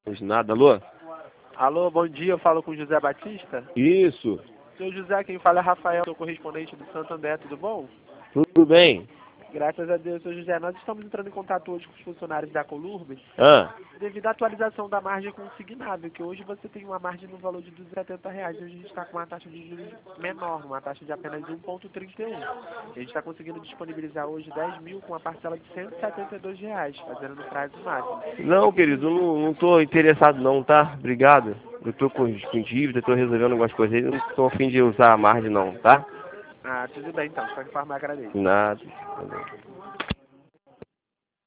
Nada, alô? Alô, bom dia, eu falo com o José Batista. Isso, Seu José, quem fala é Rafael, sou correspondente do Santander, tudo bom? tudo bem? Graças a Deus, seu José. Nós estamos entrando em contato hoje com os funcionários da Colurbe Ah, devido à atualização da margem consignável, que hoje você tem uma margem no valor de R$ 270, hoje a gente está com uma taxa de juros menor, uma taxa de apenas 1,31. A gente está conseguindo disponibilizar hoje 10 mil com uma parcela de R$ 172, fazendo no prazo máximo. não, querido, não tô interessado não, tá? Obrigado. Eu tô com dívida, tô resolvendo algumas coisas aí, não tô a fim de usar a margem não, tá? Ah, tudo bem então, de qualquer forma agradeço. Nada.